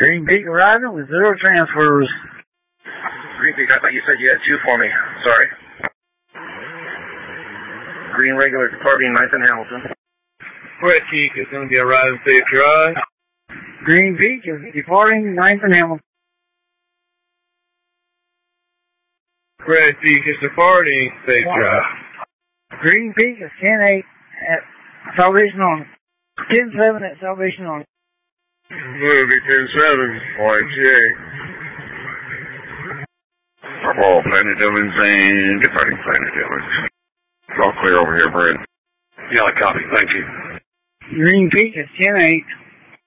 Green Peak arriving with 0 transfers. Green Peak, I thought you said you had 2 for me. Sorry. Green regular departing 9th and Hamilton. Red Peak is going to be arriving safe drive. Green Peak is departing 9th and Hamilton. Red Peak is departing safe drive. Green Peak is 10-8 at Salvation Army. 10-7 at Salvation Army. Movie 10-7, YTA. Purple, Planet Dillon's and departing Planet Dillon's. All clear over here, Brent. Yeah, copy. Thank you. Green Peak is 10-8.